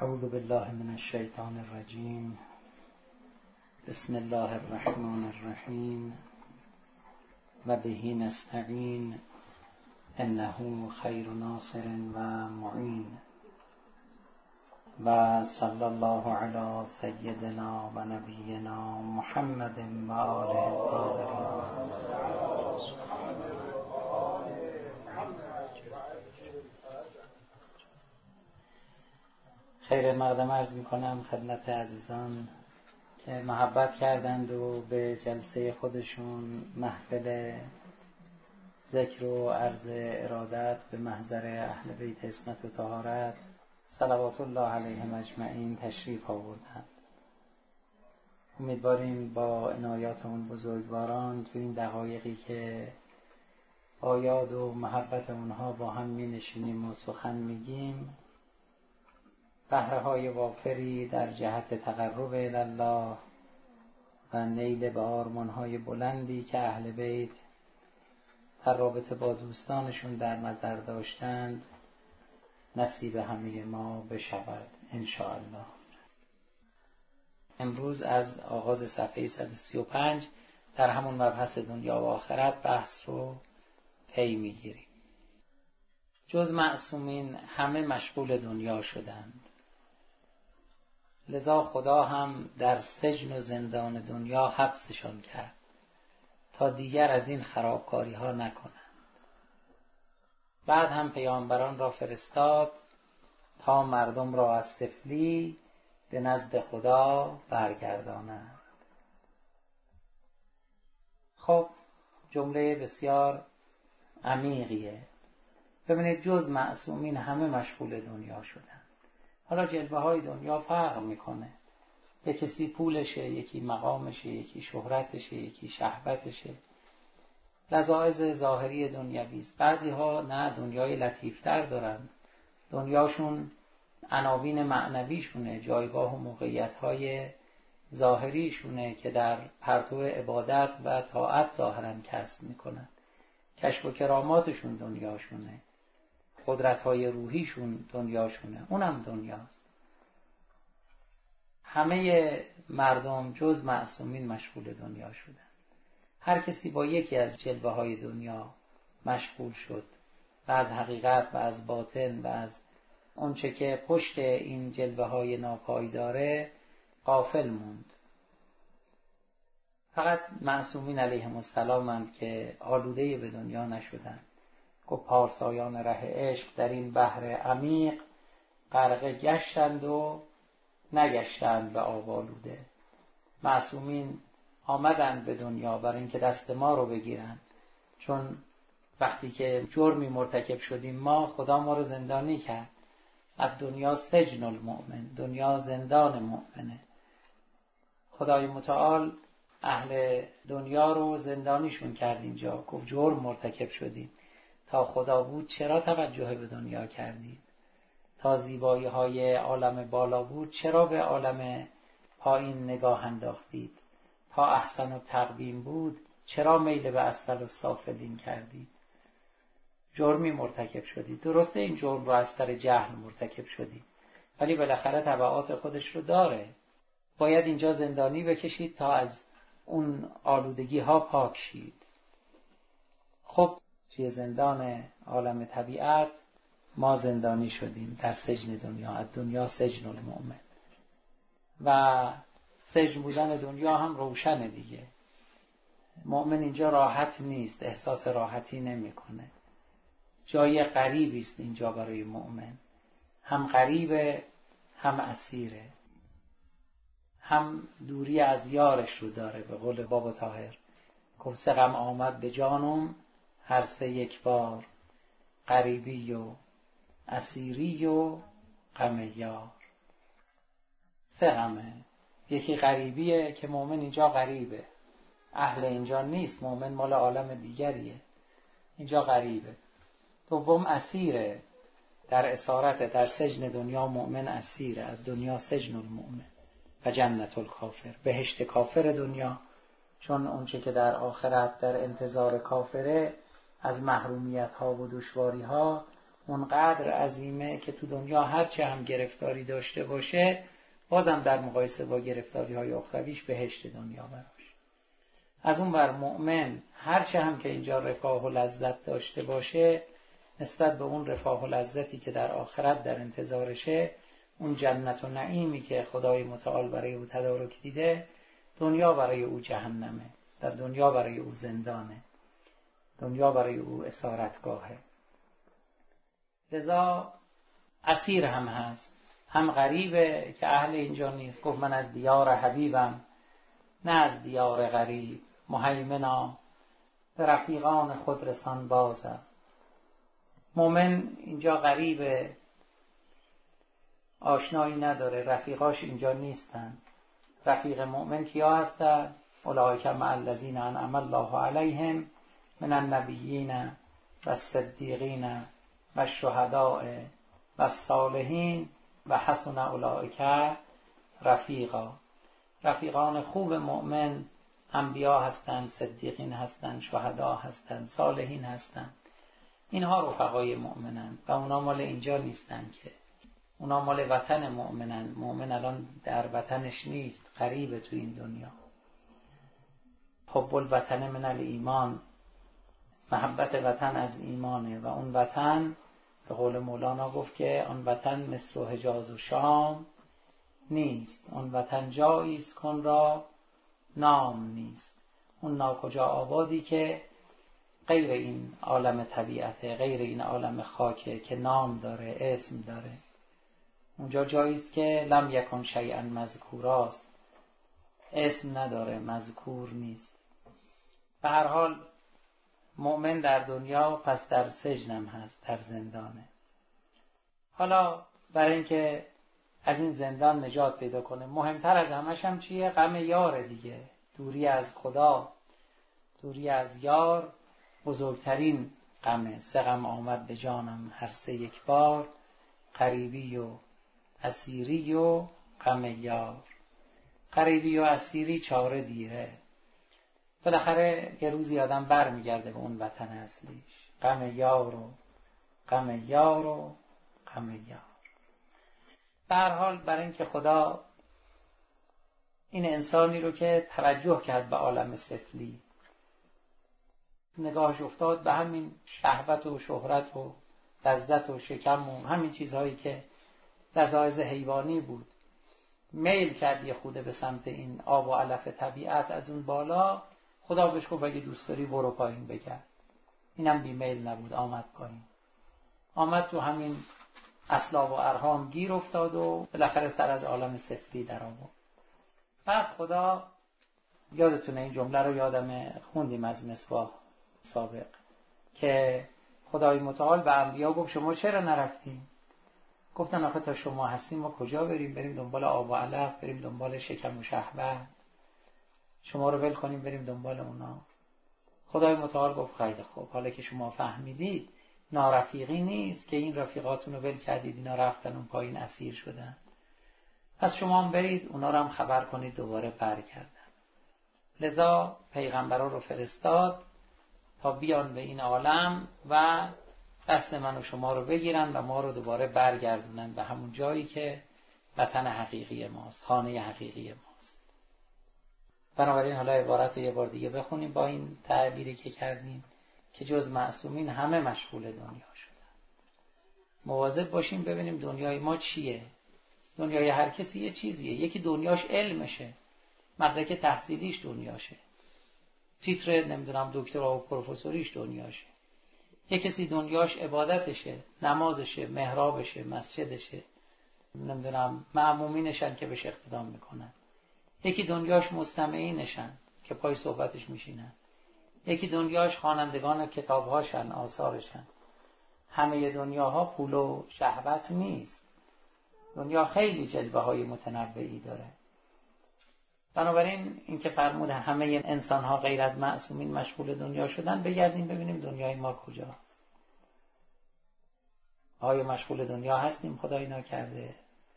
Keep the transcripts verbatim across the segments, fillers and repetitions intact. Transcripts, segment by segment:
اعوذ بالله من الشیطان الرجیم. بسم الله الرحمن الرحیم و به نستعین انه خیر ناصر و معین و صلی الله علی سیدنا و نبینا محمد و آله الطاهرین. خیر مقدم عرض می کنم خدمت عزیزان که محبت کردند و به جلسه خودشون محفل ذکر و عرض ارادت به محضر اهل بیت عصمت و طهارت صلوات الله علیهم اجمعین تشریف آوردند. امیدواریم با عنایات اون بزرگواران تو این دقایقی که با یاد و محبت اونها با هم می نشینیم و سخن میگیم بهره های وافری در جهت تقرب الله و نیل به آرمان های بلندی که اهل بیت در رابطه با دوستانشون در نظر داشتند نصیب همه ما بشود ان شاء الله. امروز از آغاز صفحه صد و سی و پنج در همون مبحث دنیا و آخرت بحث رو پی میگیریم. جز معصومین همه مشغول دنیا شدند، لذا خدا هم در سجن و زندان دنیا حبسشان کرد تا دیگر از این خرابکاری ها نکنند. بعد هم پیامبران را فرستاد تا مردم را از سفلی به نزد خدا برگردانند. خب جمله بسیار عمیقیه. ببینید جز معصومین همه مشغول دنیا شدند. حالا جلوه های دنیا فرق میکنه، یک کسی پولشه، یکی مقامشه، یکی شهرتشه، یکی شهوتشه، لذاذ ظاهری دنیوی است. بعضی ها نه، دنیای لطیفتر دارن، دنیاشون عناوین معنویشونه، جایگاه و موقعیت های ظاهریشونه که در پرتو عبادت و طاعت ظاهرا کسب میکنن. کشف و کراماتشون دنیاشونه، قدرت‌های روحیشون دنیاشونه، اونم دنیاست. همه مردم جز معصومین مشغول دنیا شدن. هر کسی با یکی از جلوه‌های دنیا مشغول شد و از حقیقت و از باطن و از اونچه که پشت این جلوه‌های ناپایداره غافل موند. فقط معصومین علیهم السلامند که آلوده به دنیا نشدند. گفت پارسایان ره عشق در این بحر عمیق غرقه گشتند و نگشتند به آب آلوده. معصومین آمدند به دنیا برای اینکه دست ما رو بگیرن، چون وقتی که جرمی مرتکب شدیم ما، خدا ما رو زندانی کرد. از دنیا سجن المؤمن، دنیا زندان مؤمنه. خدای متعال اهل دنیا رو زندانیشون کرد اینجا. گفت جرم مرتکب شدیم، تا خدا بود چرا توجه به دنیا کردید؟ تا زیبایی های عالم بالا بود چرا به عالم پایین نگاه انداختید؟ تا احسن و تقویم بود چرا میل به اسفل و سافلین کردید؟ جرمی مرتکب شدید. درسته این جرم رو از سر جهل مرتکب شدید، ولی بالاخره تبعات خودش رو داره. باید اینجا زندانی بکشید تا از اون آلودگی ها پاک شید. خب توی زندان عالم طبیعت ما زندانی شدیم در سجن دنیا. از دنیا سجن المؤمن. و سجن بودن دنیا هم روشنه دیگه. مؤمن اینجا راحت نیست، احساس راحتی نمیکنه. جای غریبی است اینجا برای مؤمن. هم غریبه، هم اسیره، هم دوری از یارش رو داره. به قول بابا طاهر گفت سه غم آمد به جانم هر سه یک بار، غریبی و اسیری و غم یار. سه غمه. یکی غریبیه که مؤمن اینجا غریبه، اهل اینجا نیست، مؤمن مال عالم دیگریه، اینجا غریبه. دوم اسیره، در اسارت، در سجن دنیا مؤمن اسیره. از دنیا سجن المؤمن و جنت الکافر، بهشت کافر دنیا. چون اونچه که در آخرت در انتظار کافره از محرومیت ها و دشواری ها اونقدر عظیمه که تو دنیا هرچه هم گرفتاری داشته باشه بازم در مقایسه با گرفتاری های اخرویش بهشت دنیا براش. از اون بر مؤمن هرچه هم که اینجا رفاه و لذت داشته باشه نسبت به اون رفاه و لذتی که در آخرت در انتظارشه، اون جنت و نعیمی که خدای متعال برای او تدارک دیده، دنیا برای او جهنمه، در دنیا برای او زندانه، دنیا برای او اسارتگاهه. لذا اسیر هم هست، هم غریبه که اهل اینجا نیست. گفت من از دیار حبیبم نه از دیار غریب، مهیمنا به رفیقان خود رسان بازم. مومن اینجا غریبه، آشنایی نداره، رفیقاش اینجا نیستن. رفیق مؤمن کیا هستن؟ اولئک مع الذین انعم الله علیهم من النبیین و الصدیقین و الشهداء و الصالحین و حسن اولئک رفیقا. رفیقان خوب مؤمن انبیا هستند، صدیقین هستند، شهدا هستند، صالحین هستند. اینها رفقای مؤمنن و اونا مال اینجا نیستن، که اونا مال وطن مؤمنن. مؤمن الان در وطنش نیست، غریبه تو این دنیا. حب الوطن من الایمان، محبت وطن از ایمانه و اون وطن به قول مولانا گفت که آن وطن مصر و حجاز و شام نیست، اون وطن جایی است کن را نام نیست. اون ناکجا آبادی که غیر این عالم طبیعته، غیر این عالم خاکه که نام داره، اسم داره. اونجا جایی است که لم یکن شیئا مذکوراست، اسم نداره، مذکور نیست. به هر حال مؤمن در دنیا پس در سجنم هست، در زندانه. حالا برای اینکه از این زندان نجات پیدا کنه، مهمتر از همش هم چیه؟ غم یار دیگه. دوری از خدا، دوری از یار بزرگترین غمه. سه غم آمد به جانم هر سه یک بار، غریبی و اسیری و غم یار. غریبی و اسیری چاره دیره، بالاخره یه روزی آدم بر میگرده به اون وطن اصلیش. غم یار و غم یار و غم یار. به هر حال برای اینکه خدا این انسانی رو که توجه کرد به عالم سفلی، نگاهش افتاد به همین شهوت و شهرت و لذت و شکم و همین چیزهایی که لذایذ حیوانی بود، میل کرد یه خوده به سمت این آب و علف طبیعت از اون بالا. خدا بهش گفت اگه دوست داری برو پایین بگرد. اینم بی میل نبود، آمد پایین، آمد تو همین اصلاب و ارحام گیر افتاد و بالاخره سر از عالم سفلی در آورد. بعد خدا، یادتونه این جمله رو یادم خوندیم از مصباح سابق، که خدای متعال به انبیا گفت شما چرا نرفتیم؟ گفتن آخه تا شما هستیم ما کجا بریم؟ بریم دنبال آب و علف، بریم دنبال شکم و شهوت؟ شما رو ول کنیم بریم دنبال اونا؟ خدای متعال گفت خیلی خوب، حالا که شما فهمیدید نارفیقی نیست که این رفیقاتون رو ول کردید، اینا رفتن اون پایین اسیر شدن، پس شما هم برید اونا رو هم خبر کنید دوباره برگردن. لذا پیغمبران رو فرستاد تا بیان به این عالم و دست من و شما رو بگیرن و ما رو دوباره برگردونن به همون جایی که وطن حقیقی ماست، خانه حقیقی ماست. بنابراین حالا عبارت رو یه بار دیگه بخونیم با این تعبیری که کردیم که جز معصومین همه مشغول دنیا شدن. مواظب باشیم ببینیم دنیای ما چیه. دنیای هر کسی یه چیزیه. یکی دنیاش علمشه، مدرک تحصیلیش دنیاشه، تیتر نمیدونم دکترا و پروفسوریش دنیاشه. یه کسی دنیاش عبادتشه، نمازشه، محرابشه، مسجدشه، نمیدونم مأمومینشن که بهش اقتدام میکنن. یکی دنیاش مستمعینشن که پای صحبتش میشینن. یکی دنیاش خوانندگان کتابهاشن، آثارشن. همه دنیاها پول و شهوت نیست. دنیا خیلی جلوه های متنوعی داره. بنابراین این که فرمود همه انسان ها غیر از معصومین مشغول دنیا شدن، بگردیم ببینیم دنیای ما کجاست. آیا مشغول دنیا هستیم خدای ناکرده؟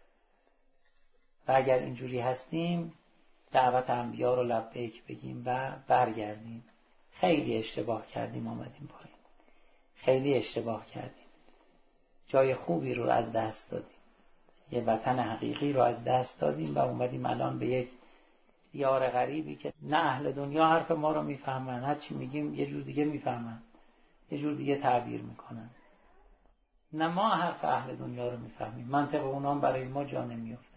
و اگر اینجوری هستیم دعوت انبیا رو لبیک بگیم و برگردیم. خیلی اشتباه کردیم آمدیم پایین، خیلی اشتباه کردیم. جای خوبی رو از دست دادیم، یه وطن حقیقی رو از دست دادیم و اومدیم الان به یک دیار غریبی که نه اهل دنیا حرف ما رو میفهمن، هر چی میگیم یه جور دیگه میفهمن، یه جور دیگه تعبیر میکنن، نه ما حرف اهل دنیا رو میفهمیم، منطق اونام برای ما جا نمیفته.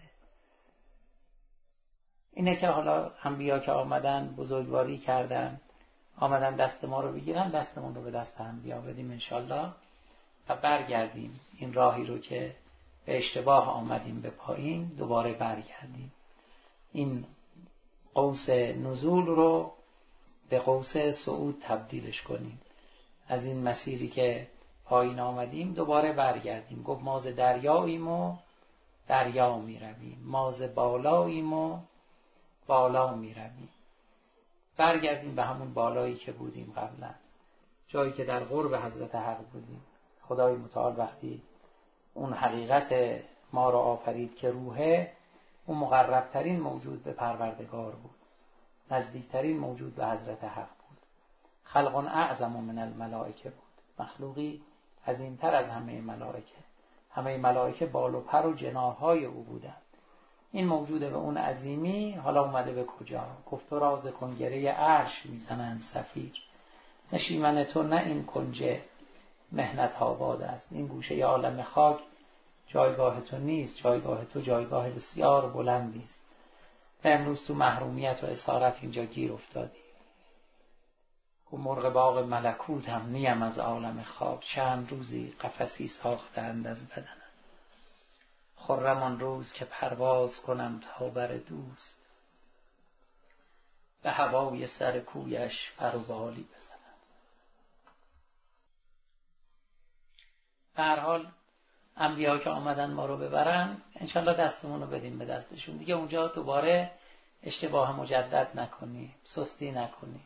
اینه که حالا انبیا که آمدن بزرگواری کردن، آمدن دست ما رو بگیرن، دستمون رو به دست انبیا بدیم انشالله و برگردیم این راهی رو که به اشتباه آمدیم به پایین دوباره برگردیم، این قوس نزول رو به قوس صعود تبدیلش کنیم، از این مسیری که پایین آمدیم دوباره برگردیم. گفت ما ز دریاییم و دریا می رویم، ما ز بالاییم و بالا می رویم. برگردیم به همون بالایی که بودیم قبلا، جایی که در قرب حضرت حق بودیم. خدای متعال وقتی اون حقیقت ما رو آفرید که روحه، اون مقربترین موجود به پروردگار بود، نزدیکترین موجود به حضرت حق بود، خلق اعظم من الملائکه بود، مخلوقی عظیمتر از همه ملائکه. همه ملائکه بال و پر و جناحهای او بودند. این موجود به اون عظیمی حالا اومده به کجا؟ گفت تو راز کنگره عرش میزنند صفیر، نشیمن تو نه این کنجه مهنت آباد است. این گوشه عالم خاک جایگاه تو نیست، جایگاه تو جایگاه بسیار بلندی است. و امروز تو محرومیت و اسارت اینجا گیر افتادی. و مرغ باغ ملکوت هم نیم از عالم خواب، چند روزی قفسی ساختند از بدنم. خرم آن روز که پرواز کنم تا بر دوست، به هوای سر کویش پروبالی بزنم. به هر حال انبیا که آمدن ما رو ببرن، انشالله دستمون رو بدیم به دستشون دیگه. اونجا دوباره اشتباه مجدد نکنی، سستی نکنی.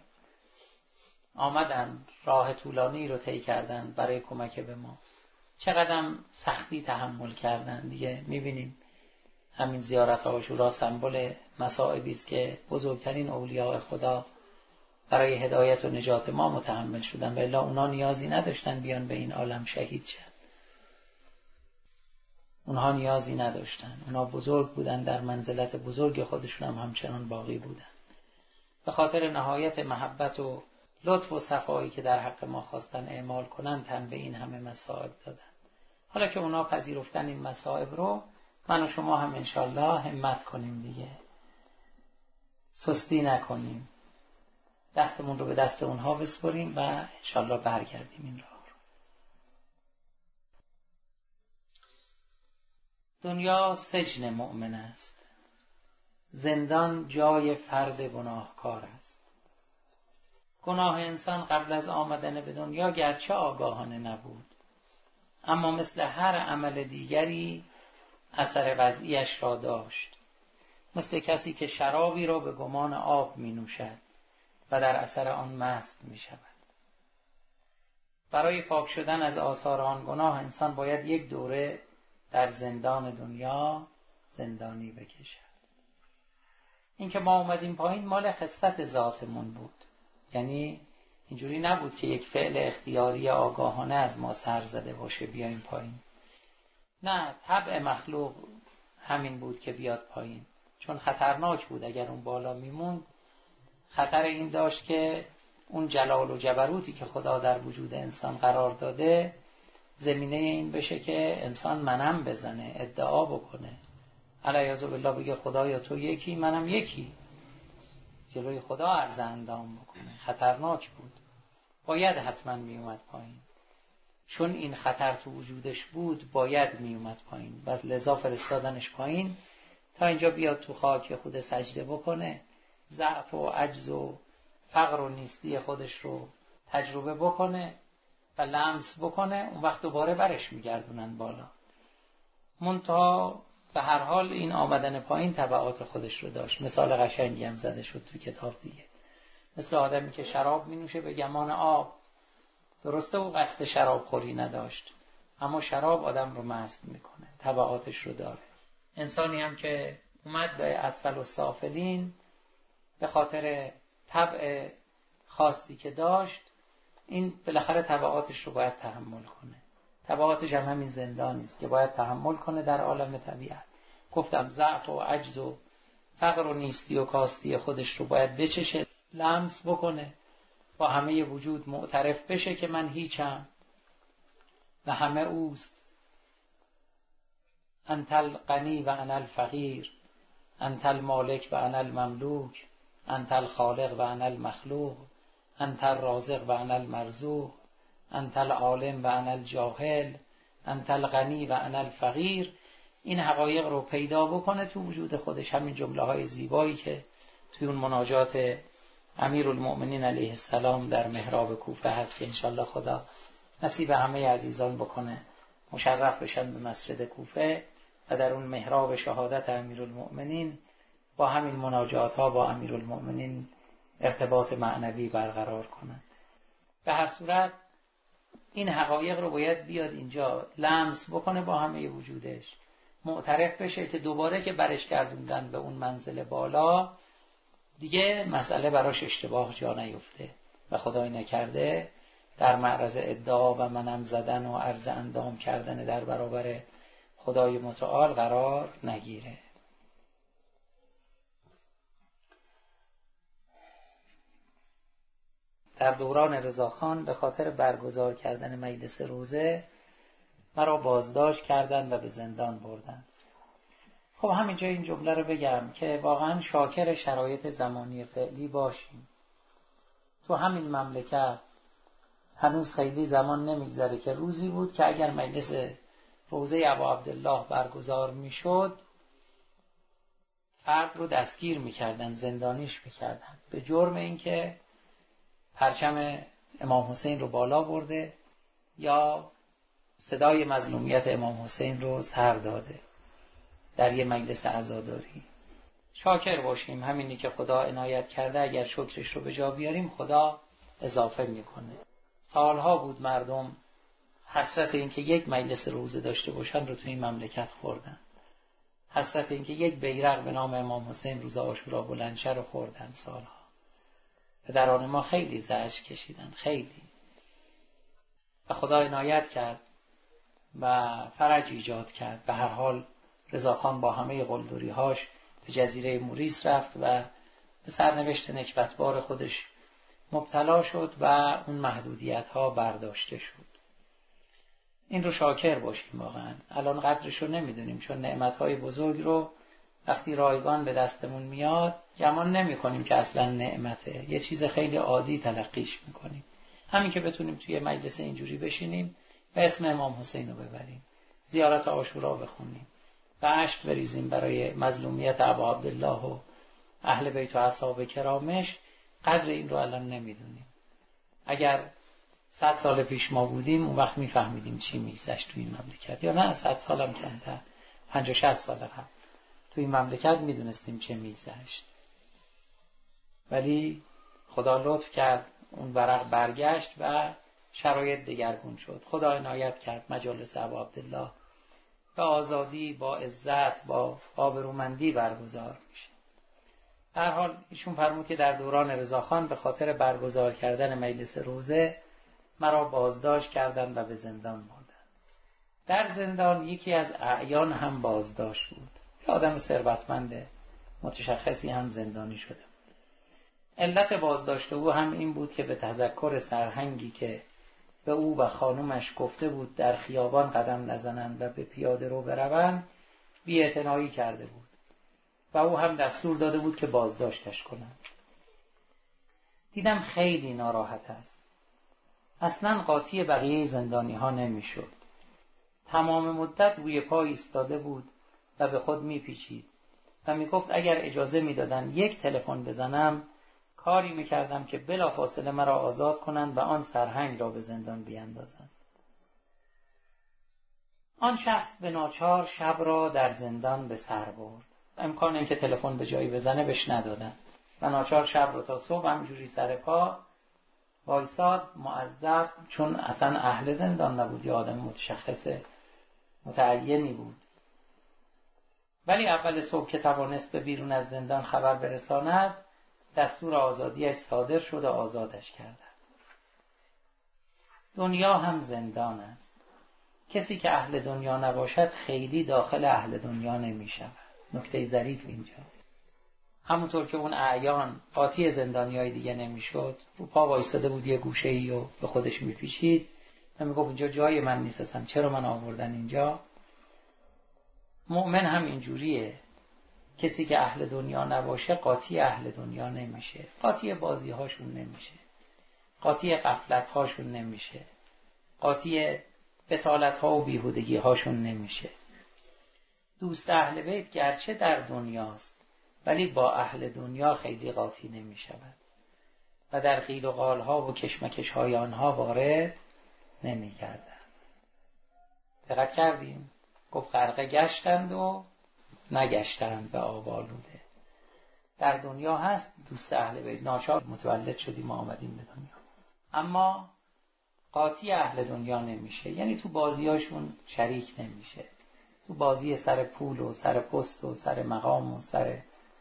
آمدن راه طولانی رو طی کردن برای کمک به ما، چقدر سختی تحمل کردن دیگه. میبینیم همین زیارت عاشورا سمبل مصائبی است که بزرگترین اولیاء خدا برای هدایت و نجات ما متحمل شدن، و الا اونا نیازی نداشتن بیان به این عالم شهید شن. اونها نیازی نداشتن، اونها بزرگ بودن، در منزلت بزرگ خودشون هم همچنان باقی بودن. به خاطر نهایت محبت و لطف و صفایی که در حق ما خواستن اعمال کنن، تن به این همه مصائب دادن. حالا که اونا پذیرفتن این مصائب رو، من و شما هم انشالله همت کنیم دیگه، سستی نکنیم، دستمون رو به دست اونها بسپریم و انشالله برگردیم این راه رو. دنیا سجن مؤمن است، زندان جای فرد گناهکار است. گناه انسان قبل از آمدن به دنیا گرچه آگاهانه نبود، اما مثل هر عمل دیگری اثر وضعیش را داشت. مثل کسی که شرابی را به گمان آب می نوشد و در اثر آن مست می شود. برای پاک شدن از آثار آن گناه انسان باید یک دوره در زندان دنیا زندانی بکشد. این که ما اومدیم پایین مال خصت ذاتمون بود، یعنی اینجوری نبود که یک فعل اختیاری آگاهانه از ما سر زده باشه بیایم پایین. نه، طبع مخلوق همین بود که بیاد پایین، چون خطرناک بود. اگر اون بالا میموند خطر این داشت که اون جلال و جبروتی که خدا در وجود انسان قرار داده زمینه این بشه که انسان منم بزنه، ادعا بکنه، علیاذ بالله بگه خدایا تو یکی منم یکی، جلوی خدا عرض اندام بکنه. خطرناک بود، باید حتما می اومد پایین. چون این خطر تو وجودش بود باید می اومد پایین و لذا فرستادنش پایین تا اینجا بیاد تو خاک خود سجده بکنه، ضعف و عجز و فقر و نیستی خودش رو تجربه بکنه و لمس بکنه. اون وقت دوباره برش میگردونن بالا. منتها به هر حال این آمدن پایین تبعات خودش رو داشت. مثال قشنگی هم زده شد تو کتاب دیگه، مثل آدمی که شراب می نوشه به گمان آب. درسته او قصد شراب خوری نداشت، اما شراب آدم رو مست میکنه، تبعاتش رو داره. انسانی هم که اومد به اسفل السافلین به خاطر طبع خاصی که داشت، این بالاخره تبعاتش رو باید تحمل کنه. تبعاتش هم همین زندانی است که باید تحمل کنه در عالم طبیعت. گفتم ضعف و عجز و فقر و نیستی و کاستی خودش رو باید بچشه، لمس بکنه، با همه وجود معترف بشه که من هیچم و همه اوست. انت الغنی و انا الفقیر، انت المالک و انا المملوک، انت الخالق و انا المخلوق، انت الرازق و انا المرزوق، انت العالم و انا الجاهل، انت الغنی و انا الفقیر. این حقایق رو پیدا بکنه تو وجود خودش. همین جمله های زیبایی که توی اون مناجات امیرالمؤمنین علیه السلام در محراب کوفه هست که انشالله خدا نصیب همه عزیزان بکنه مشرف بشن به مسجد کوفه و در اون محراب شهادت امیرالمؤمنین با همین مناجات ها با امیرالمؤمنین ارتباط معنوی برقرار کنن. به هر صورت این حقایق رو باید بیاد اینجا لمس بکنه با همه وجودش، معترف بشه که دوباره که برش گردوندن به اون منزل بالا دیگه مسئله براش اشتباه جا نیفته و خدای نکرده در معرض ادعا و منم زدن و عرض اندام کردن در برابر خدای متعال قرار نگیره. در دوران رضاخان به خاطر برگزار کردن مجلس روزه مرا بازداشت کردن و به زندان بردن. خب همینجا این جمله رو بگم که واقعا شاکر شرایط زمانی فعلی باشیم. تو همین مملکت هنوز خیلی زمان نمیگذره که روزی بود که اگر مجلس روزه ابا عبدالله برگزار میشد فرد رو دستگیر میکردن، زندانیش میکردن به جرم اینکه پرچم امام حسین رو بالا برده یا صدای مظلومیت امام حسین رو سر داده در یه مجلس عزاداری. شاکر باشیم، همینی که خدا عنایت کرده اگر شکرش رو به جا بیاریم خدا اضافه میکنه. سالها بود مردم حسرت این که یک مجلس روزه داشته باشن رو تو این مملکت خوردن، حسرت این که یک بیرق به نام امام حسین روز عاشورا بلند شه رو خوردن سالها. پدران ما خیلی زجر کشیدن، خیلی، و خدا عنایت کرد و فرج ایجاد کرد. به هر حال رضاخان با همه قلدری‌هاش به جزیره موریس رفت و به سرنوشت نکبتبار خودش مبتلا شد و اون محدودیت‌ها برداشته شد. این رو شاکر باشیم واقعا. الان قدرش رو نمیدونیم چون نعمت‌های بزرگ رو وقتی رایگان به دستمون میاد گمان نمی‌کنیم که اصلا نعمته، یه چیز خیلی عادی تلقیش می‌کنیم. همین که بتونیم توی مجلس اینجوری بشینیم و اسم امام حسین رو ببریم، زیارت عاشورا بخونیم و اشک بریزیم برای مظلومیت ابا عبدالله و اهل بیت و اصحاب کرامش، قدر این رو الان نمیدونیم. اگر صد سال پیش ما بودیم اون وقت میفهمیدیم چی میگذشت توی این مملکت، یا نه صد سالم کمتر، پنجاه شصت سال قبل توی این مملکت میدونستیم چه میگذشت. ولی خدا لطف کرد اون ورق برگشت و شرایط دگرگون شد. خدا عنایت کرد مجالس ابا عبدالله با آزادی، با عزت، با آبرومندی برگزار میشه. در حال ایشون فرمود که در دوران رضاخان به خاطر برگزار کردن مجلس روزه مرا بازداشت کردن و به زندان بردن. در زندان یکی از اعیان هم بازداشت بود، یه آدم ثروتمند متشخصی هم زندانی شده بود. علت بازداشت او هم این بود که به تذکر سرهنگی که به او و خانومش گفته بود در خیابان قدم نزنند و به پیاده رو بروند بی‌اعتنایی کرده بود و او هم دستور داده بود که بازداشتش کنند. دیدم خیلی ناراحت است، اصلا قاطی بقیه زندانی ها نمی شد. تمام مدت روی پای ایستاده بود و به خود می پیچید و می گفت اگر اجازه می دادن یک تلفن بزنم کاری می کردم که بلافاصله مرا آزاد کنند و آن سرهنگ را به زندان بیاندازند. آن شخص به ناچار شب را در زندان به سر برد. امکان اینکه تلفن به جایی بزنه بهش ندادن و ناچار شب رو تا صبح همجوری سر پا وایساد معذب، چون اصلا اهل زندان نبود، یه آدم متشخص متعینی بود. ولی اول صبح که توانست به بیرون از زندان خبر برساند دستور آزادیش صادر شد و آزادش کردند. دنیا هم زندان است. کسی که اهل دنیا نباشد خیلی داخل اهل دنیا نمی شود. نکته ظریف اینجاست. همونطور که اون اعیان قاطی زندانیای دیگه نمیشد، رو پا وایساده بود یه گوشه‌ای و به خودش میپیچید و میگفت اینجا جای من نیست، اصلا چرا من آوردن اینجا. مؤمن هم اینجوریه. کسی که اهل دنیا نباشه قاطی اهل دنیا نمیشه، قاطی بازی هاشون نمیشه، قاطی غفلت هاشون نمیشه، قاطی بطالت ها و بیهودگی هاشون نمیشه. دوست اهل بیت گرچه در دنیاست ولی با اهل دنیا خیلی قاطی نمی شود و در قیل و قال ها و کشمکش های آنها وارد نمی گردند. دقت کردیم؟ گفت غرقه گشتند و نگشتند به آب آلوده. در دنیا هست دوست اهل بیت، ناچار متولد شدیم و آمدیم به دنیا، اما قاطی اهل دنیا نمیشه، یعنی تو بازیاشون شریک نمیشه، تو بازی سر پول و سر پست و سر مقام و سر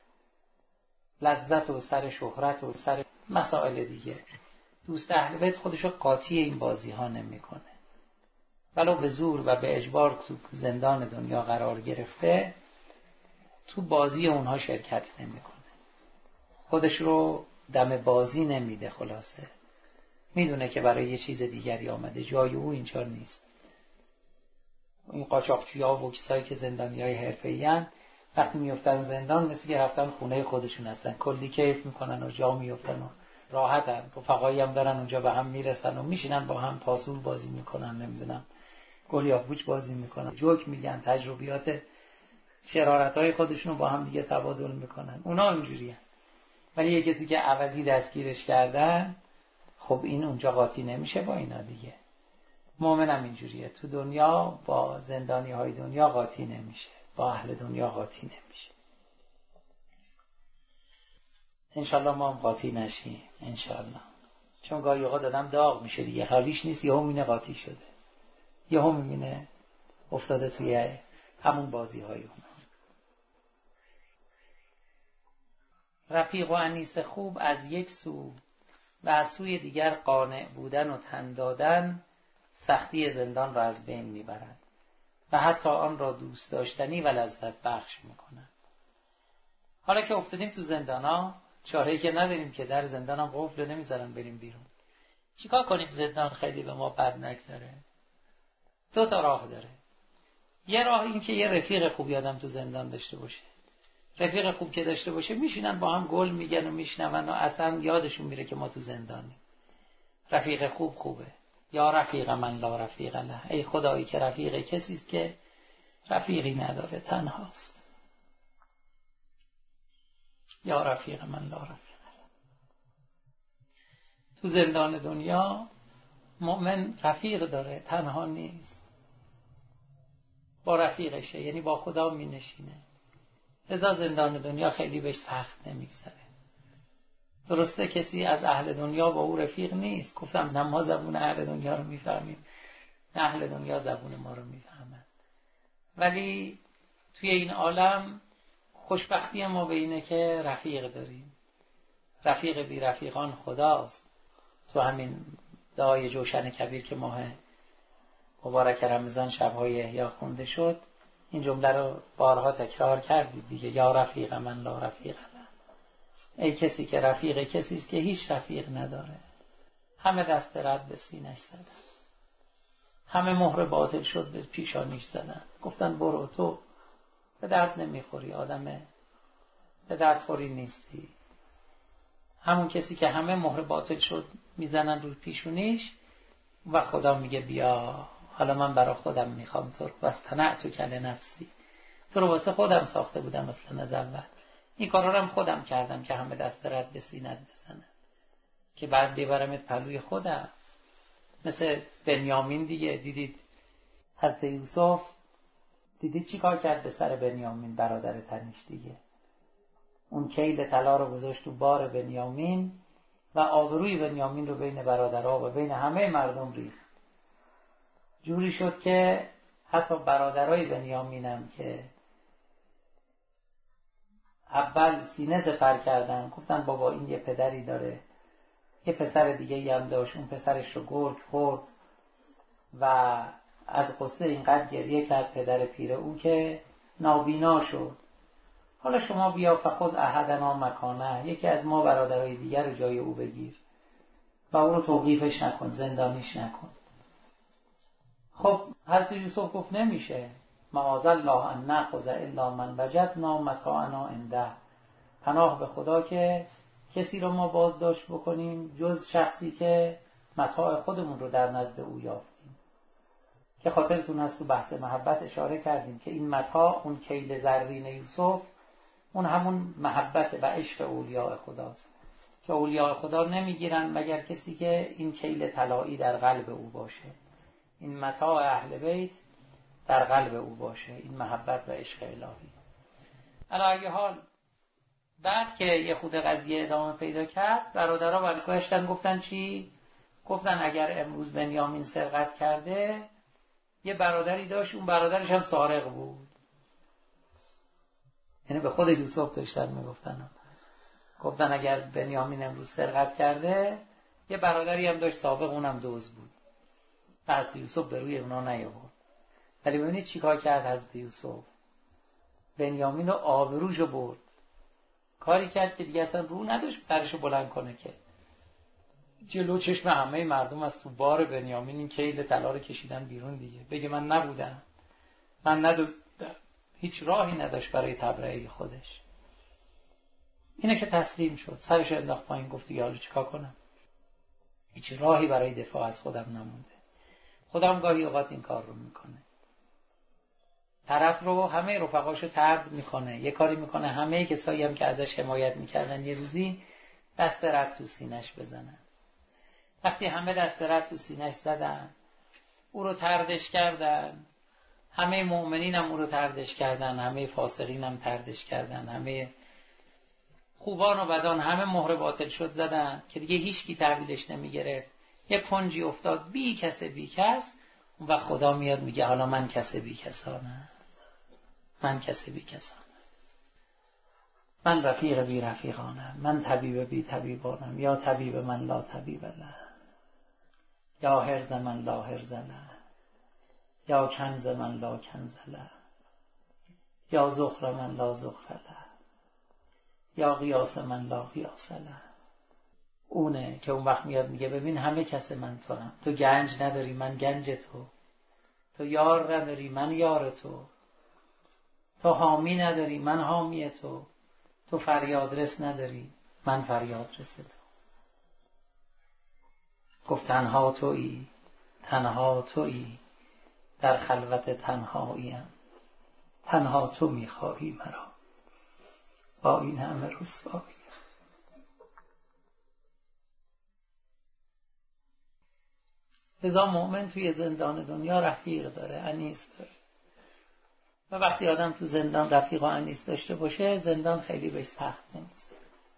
لذت و سر شهرت و سر مسائل دیگه. دوست اهل بیت خودشو قاطی این بازی ها نمیکنه، ولو به زور و به اجبار تو زندان دنیا قرار گرفته تو بازی اونها شرکت نمیکنه، خودش رو دم بازی نمیده. خلاصه میدونه که برای یه چیز دیگری آمده، جای او اینجا نیست. این قاچاقچی‌ها و کسایی که زندانیای حرفه‌ای‌ان وقتی میافتن زندان مثل که رفتن خونه خودشون هستن، کلی کیف میکنن و جا میافتن و راحتن، رفقایی هم دارن اونجا به هم میرسن و میشینن با هم پاسول بازی میکنن، نمیدونم گل یا بوچ بازی میکنن، جوک میگن، تجربیات شرارت‌های خودشون رو با هم دیگه تبادل میکنن. اونا اینجوریه. ولی یه کسی که عوضی دستگیرش کردن، خب این اونجا قاطی نمیشه با اینا دیگه. مؤمن هم اینجوریه، تو دنیا با زندانی های دنیا قاطی نمیشه، با اهل دنیا قاطی نمیشه. انشالله ما هم قاطی نشیم انشالله، چون گاهی اوقات آدم داغ میشه دیگه، حالیش نیست، یهو میبینه قاطی شده، یهو میبینه افتاده توی همون بازی های اون. رفیق و انیس خوب از یک سو و از سوی دیگر قانع بودن و تن دادن سختی زندان را از بین میبرند و حتی آن را دوست داشتنی و لذت بخش میکنند. حالا که افتادیم تو زندان ها، چاره‌ای که نداریم که، در زندان هم قفل نمیذارن بریم بیرون. چیکار کنیم زندان خیلی به ما بد نگذره؟ دو تا راه داره. یه راه این که یه رفیق خوبی آدم تو زندان داشته باشه. رفیق خوب که داشته باشه میشینن با هم گل میگن و میشنون و اصلا یادشون میره که ما تو زندانیم. رفیق خوب خوبه. یا رفیق من لا رفیق له، ای خدایی که رفیق کسی است که رفیقی نداره، تنهاست. یا رفیق من لا رفیق له. تو زندان دنیا مؤمن رفیق داره، تنها نیست، با رفیقشه، یعنی با خدا می نشینه. لذا زندان دنیا خیلی بهش سخت نمیگذره. درسته کسی از اهل دنیا با او رفیق نیست، گفتم نه ما زبون اهل دنیا رو میفهمیم نه اهل دنیا زبون ما رو میفهمن، ولی توی این عالم خوشبختی ما به اینه که رفیق داریم. رفیق بی رفیقان خداست. تو همین دعای جوشن کبیر که ماه مبارک رمضان شب‌های احیا خونده شد، این جمله رو بارها تکرار کردید دیگه، یا رفیق من لا رفیق له. ای کسی که رفیق کسی است که هیچ رفیق نداره. همه دست رد به سینش زدن، همه مهر باطل شد به پیشانیش زدن، گفتن برو تو به درد نمیخوری، آدم به درد خوری نیستی. همون کسی که همه مهر باطل شد میزنن روی پیشونیش و خدا میگه بیا حالا من برای خودم میخوام تو رو، واصطنعتک لنفسی، تو رو واسه خودم ساخته بودم اصلا از اول، این کارا رو هم خودم کردم که همه دست رد به سینت بزنن که بعد ببرمت پلوی خودم. مثل بنیامین دیگه، دیدید حضرت یوسف دیدید چی کار کرد به سر بنیامین برادر تنیش دیگه؟ اون کیل طلا رو گذاشت تو بار بنیامین و آبروی بنیامین رو بین برادرها و بین همه مردم ریخت. جوری شد که حتی برادرای بنیامینم که اول سینه سپر کردن، گفتن بابا این یه پدری داره، یه پسر دیگه ای هم داشت، اون پسرش رو گرگ خورد و از قصه اینقدر گریه کرد پدر پیر او که نابینا شد. حالا شما بیا فخذ احدنا مکانه، یکی از ما برادرای دیگر رو جای او بگیر و او رو توقیفش نکن، زندانیش نکن. خب حضرت یوسف گفت نمیشه، معاذ الله ان ناخذ الا من وجدنا متاعنا عنده، پناه به خدا که کسی رو ما بازداشت بکنیم جز شخصی که متاع خودمون رو در نزد او یافتیم. که خاطرتون هست تو بحث محبت اشاره کردیم که این متاع، اون کیل زرین یوسف، اون همون محبت و عشق اولیاء خداست که اولیاء خدا نمیگیرن مگر کسی که این کیل طلایی در قلب او باشه، این متاع اهل بیت در قلب او باشه، این محبت و عشق الهی. علی حال بعد که یه خود قضیه ادامه پیدا کرد، برادرها برگشتن گفتن چی؟ گفتن اگر امروز بنیامین سرقت کرده، یه برادری داشت، اون برادرش هم سارق بود. یعنی به خود یوسف داشتن میگفتن، گفتن اگر بنیامین امروز سرقت کرده، یه برادری هم داشت سابق، اونم دزد بود. حضرت یوسف به روی اونا نیاورد. ولی ببینید چیکار کرد حضرت یوسف؟ بنیامین رو آبروشو برد، کاری کرد که دیگه اصلا رو نداشت سرشو بلند کنه، که جلو چشم همه مردم از تو بار بنیامین این کیل طلا رو کشیدن بیرون دیگه، بگه من نبودم، من ندزدیدم. هیچ راهی نداشت برای تبرئه خودش. اینه که تسلیم شد، سرش انداخت پایین، گفت دیگه حالا چیکار کنم؟ هیچ راهی برای دفاع از خودم نمونده. خودم گاهی اوقات این کار رو میکنه، طرف رو همه رفقاشو طرد میکنه، یه کاری میکنه همه کسایی هم که ازش حمایت میکردن یه روزی دست رد تو سینش بزنن. وقتی همه دست رد تو سینش زدن، او رو طردش کردن، همه مؤمنین هم او رو طردش کردن، همه فاسقین هم طردش کردن، همه خوبان و بدان همه مهر باطل شد زدن که دیگه هیچ کی تحویلش نمیگرفت. یه کنجی افتاد، بی کس بی کس. اون وقت خدا میاد میگه حالا من کس بی کسانم، من کس بی کسانم، من رفیق بی رفیقانم، من طبیب بی طبیبانم، یا طبیب من لا طبیب له، یا حرز من لا حرز له، یا کنز من لا کنز له، یا زخر من لا زخر له، یا قیاس من لا قیاس له. اونه که اون وقت میاد میگه ببین همه کس من تو هم، تو گنج نداری من گنج تو، تو یار نداری من یار تو، تو حامی نداری من حامی تو، تو فریادرس نداری من فریادرس تو. گفت تنها تویی، تنها تویی، در خلوت تنهاییم، تنها تو میخواهی مرا با این همه رسوایی. لذا مؤمن توی زندان دنیا رفیق داره، انیس داره. و وقتی آدم تو زندان رفیق و انیس داشته باشه، زندان خیلی بهش سخت نمیشه.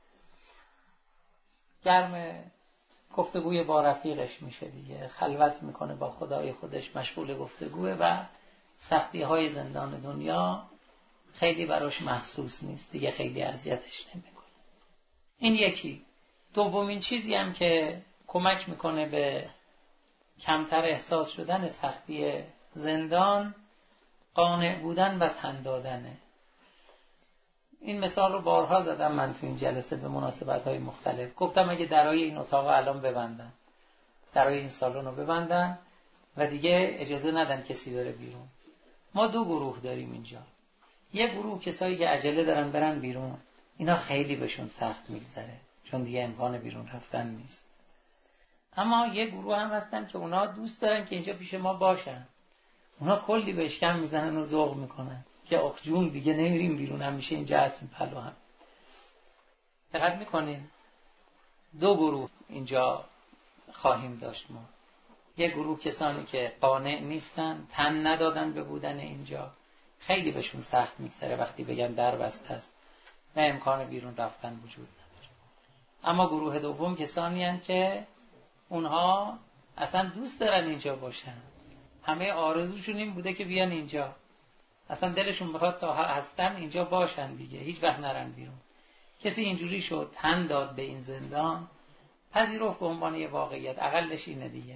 گرم گفتگوی با رفیقش میشه دیگه، خلوت میکنه با خدای خودش، مشغول گفتگوه و سختی های زندان دنیا خیلی براش محسوس نیست دیگه، خیلی اذیتش نمیکنه. این یکی. دومین چیزی هم که کمک میکنه به کمتر احساس شدن سختی زندان، قانع بودن و تن دادنه. این مثال رو بارها زدم من تو این جلسه به مناسبت‌های مختلف. گفتم اگه درای این اتاق الان ببندن، درای این سالن رو ببندن و دیگه اجازه ندن کسی بره بیرون، ما دو گروه داریم اینجا. یه گروه کسایی که عجله دارن برن بیرون، اینا خیلی بهشون سخت میگذره چون دیگه امکان بیرون رفتن نیست. اما یه گروه هم هستن که اونا دوست دارن که اینجا پیش ما باشن، اونا کلی به اشکم میزنن و ذوق میکنن که آخ جون دیگه نمیریم بیرون، همیشه اینجا هستیم پلو هم. دقت میکنین دو گروه اینجا خواهیم داشت ما. یه گروه کسانی که قانع نیستن، تن ندادن به بودن اینجا، خیلی بهشون سخت میگذره وقتی بگن در بسته است و امکان بیرون رفتن وجود نداره. اما گروه دوم کسانی هستند که اونها اصلا دوست دارن اینجا باشن، همه آرزوشون این بوده که بیان اینجا، اصلا دلشون میخواد تا هستن اینجا باشن دیگه، هیچ وقت نرن بیرون. کسی اینجوری شد تن داد به این زندان، پذیرفت به عنوان یه واقعیت، اقلش اینه دیگه،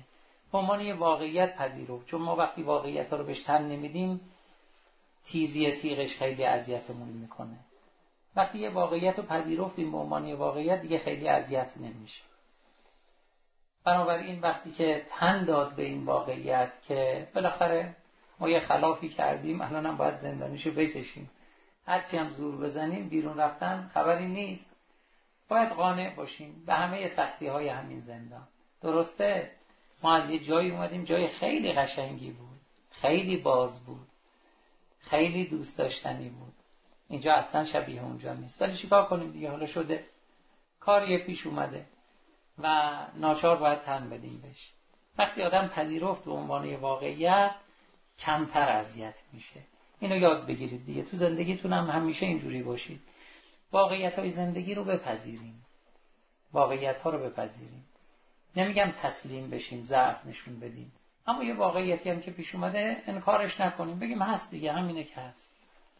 به عنوان یه واقعیت پذیرفت. چون ما وقتی واقعیت ها رو بهش تن نمیدیم تیزی تیغش خیلی اذیتمون میکنه. وقتی یه واقعیت رو پذیرفتیم به عنوان یه واقعیت دیگه خیلی اذیت نمیشه. بنابراین وقتی که تن داد به این واقعیت که بالاخره ما یه خلافی کردیم الان هم باید زندانیشو بکشیم، هرچی هم زور بزنیم بیرون رفتن خبری نیست، باید قانع باشیم به همه سختی های همین زندان. درسته ما از یه جایی اومدیم جای خیلی قشنگی بود، خیلی باز بود، خیلی دوست داشتنی بود، اینجا اصلا شبیه اونجا نیست، ولی چیکار کنیم دیگه، حالا شده، کاریه پیش اومده و ناچار باید تن بدیم بهش. وقتی آدم پذیرفت به عنوان واقعیت کمتر اذیت میشه. اینو یاد بگیرید دیگه، تو زندگیتون هم همیشه اینجوری باشید، واقعیت های زندگی رو بپذیریم، واقعیت ها رو بپذیریم. نمیگم تسلیم بشیم، ضعف نشون بدیم، اما یه واقعیتی هم که پیش اومده انکارش نکنیم، بگیم هست دیگه، همینه که هست.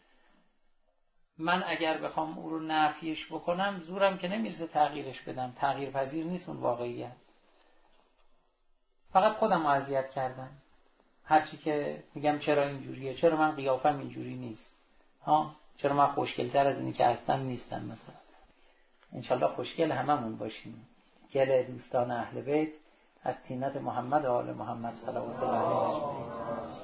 من اگر بخوام او رو نفیش بکنم زورم که نمیرسه تغییرش بدم، تغییر پذیر نیست اون واقعیت، فقط خودم رو اذیت کردم. هرچی که میگم چرا اینجوریه، چرا من قیافم اینجوری نیست، ها چرا من خوشگلتر از اینی که هستم نیستم. مثلا انشالله خوشگل هممون باشیم. گل دوستان اهل بیت از طینت محمد و آل محمد صلوات الله علیه اجمعین.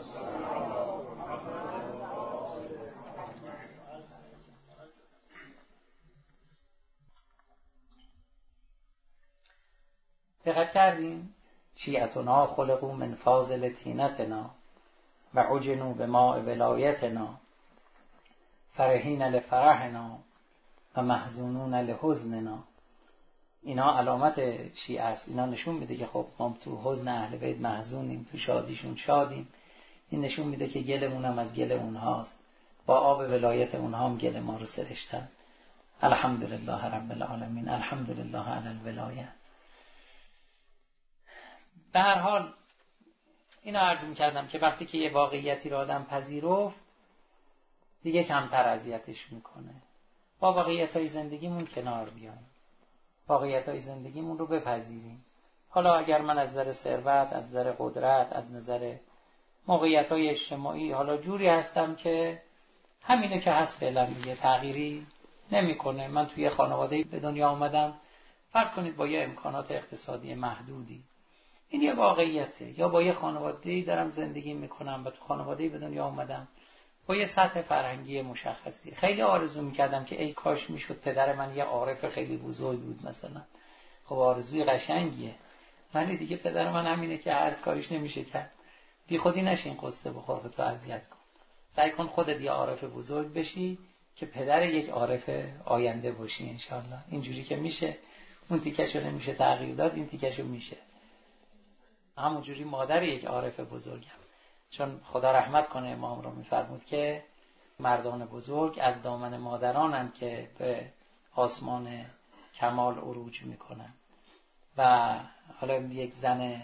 دقت کردیم شیعتنا خلقوا من فاضل طینتنا و عجنوا بماء ولایتنا فرحین لفرحنا و محزونون لحزننا. اینا علامت شیعه است، اینا نشون میده که خب ما تو حزن اهل بیت محزونیم، تو شادیشون شادیم. این نشون میده که گلمون هم از گل اونهاست، با آب ولایت اونها هم گل ما رو سرشتن. الحمدلله رب العالمین، الحمدلله علی الولایه. به هر حال اینا عرض میکردم که وقتی که یه واقعیتی رو آدم پذیرفت دیگه کمتر اذیتش میکنه. با واقعیت‌های زندگیمون کنار بیایم، واقعیت‌های زندگیمون رو بپذیریم. حالا اگر من از نظر ثروت، از نظر قدرت، از نظر موقعیت‌های اجتماعی حالا جوری هستم که همینه که هست فعلا دیگه، تغییری نمیکنه. من توی خانواده‌ای به دنیا آمدم، فرض کنید با یه امکانات اقتصادی محدودی، این یه واقعیته. یا با یه خانواده‌ای دارم زندگی میکنم و تو خانواده‌ای به دنیا آمدم با یه سطح فرهنگی مشخصی. خیلی آرزو میکردم که ای کاش میشد پدر من یه عارف خیلی بزرگ بود مثلا. خب آرزوی قشنگیه، ولی دیگه پدر من همینه که هر کاریش نمیشه کرد. بی خودی نشین قصه بخور و تو اذیت کن. سعی کن خودت یه عارف بزرگ بشی که پدر یک عارف آینده باشی انشالله. اینجوری که میشه، اون تیکشو نمیشه تغییر داد، این تیکشو میشه. همونجوری مادر یک عارف بزرگم، چون خدا رحمت کنه امام رو میفرمود که مردان بزرگ از دامن مادرانند که به آسمان کمال عروج میکنن. و حالا یک زن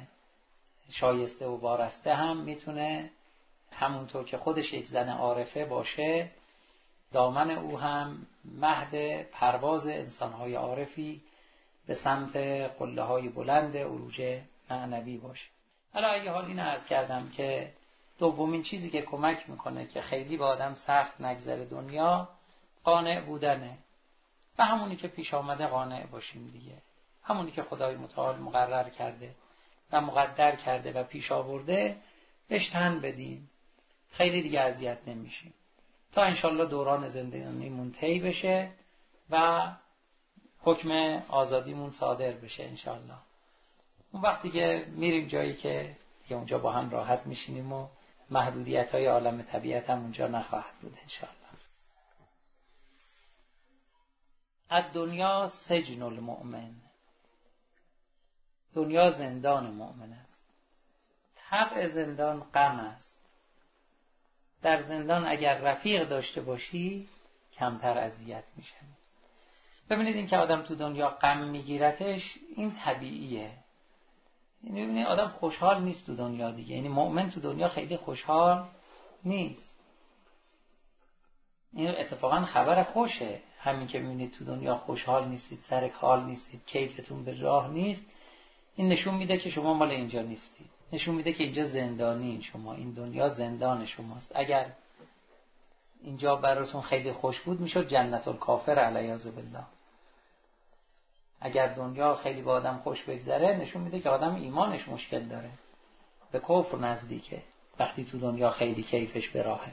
شایسته و وارسته هم میتونه همونطور که خودش یک زن عارفه باشه، دامن او هم مهد پرواز انسانهای عارفی به سمت قله های بلند عروج معنوی باشه. حالا اگه حال این عرض کردم که دومین چیزی که کمک میکنه که خیلی به آدم سخت نگذره دنیا، قانع بودنه. و همونی که پیش آمده قانع باشیم دیگه، همونی که خدای متعال مقرر کرده و مقدر کرده و پیش آورده بهش تن بدیم، خیلی دیگه اذیت نمیشیم تا انشالله دوران زندگیمون طی بشه و حکم آزادیمون صادر بشه انشالله. اون وقتی که میریم جایی که دیگه اونجا با هم راحت میشینیم و محدودیت های عالم طبیعت هم اونجا نخواهد بود انشالله. الدنیا سجن المؤمن، دنیا زندان مؤمن است. طبع زندان غم است. در زندان اگر رفیق داشته باشی کمتر اذیت میشه. ببینید این که آدم تو دنیا غم میگیرتش این طبیعیه. یعنی ببینید آدم خوشحال نیست تو دنیا دیگه، یعنی مؤمن تو دنیا خیلی خوشحال نیست. این اتفاقا خبر خوشه. همین که میبینید تو دنیا خوشحال نیستید، سر حال نیستید، کیفتون به راه نیست، این نشون میده که شما مال اینجا نیستید. نشون میده که اینجا زندانی شما، این دنیا زندان شماست. اگر اینجا براتون خیلی خوش بود میشد جنت الکافر علیاذ بالله. اگر دنیا خیلی با آدم خوش بگذره نشون میده که آدم ایمانش مشکل داره، به کفر نزدیکه وقتی تو دنیا خیلی کیفش به راهه.